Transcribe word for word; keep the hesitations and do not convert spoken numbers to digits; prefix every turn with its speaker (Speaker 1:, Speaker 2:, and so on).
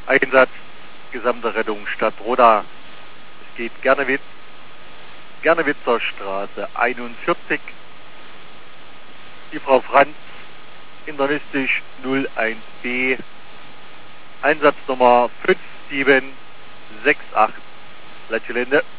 Speaker 1: Einsatz, gesamte Rettung Stadt Roda. Es geht Gernewitz, Gernewitzer Straße einundvierzig. Die Frau Franz, internistisch null eins B, Einsatznummer fünf sieben sechs acht, Leitgelände.